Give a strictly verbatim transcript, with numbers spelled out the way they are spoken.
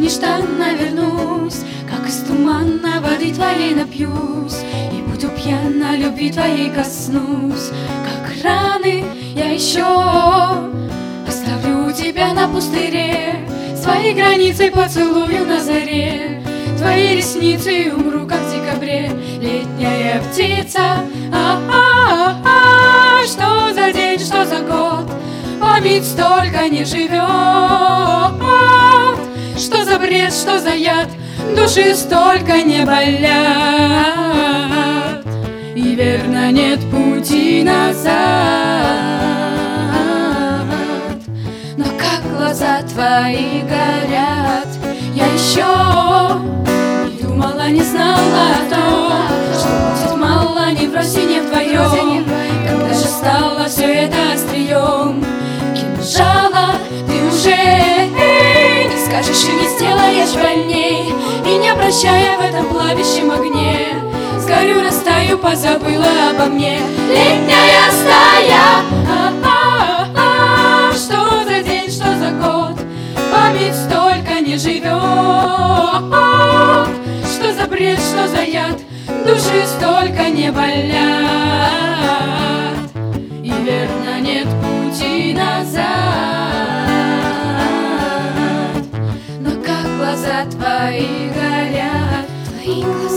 нежданно вернусь, как из тумана воды твоей напьюсь, и буду пьяна, любви твоей коснусь. Как раны я еще оставлю тебя на пустыре, свои границы поцелую на заре, твои ресницы, и умру, как в декабре. Летняя птица, а-а-а, что за день, что за год, память столько не живет. Что за бред, что за яд, души столько не болят, и верно нет пути назад. Но как глаза твои горят, я еще не думала, не знала о том, что будет мало ни в росе, ни вдвоем. Когда же стало все это острием кинжала, ты уже не скажешь и не сделаешь больней, и не обращая в этом плавящем огне, сгорю, растаю, позабыла обо мне. Летняя стая, а-а-а, что за день, что за год, память столько не живет. Что за бред, что за яд, души столько не болят, и верно нет пути назад. Но как глаза твои горят, твои глаза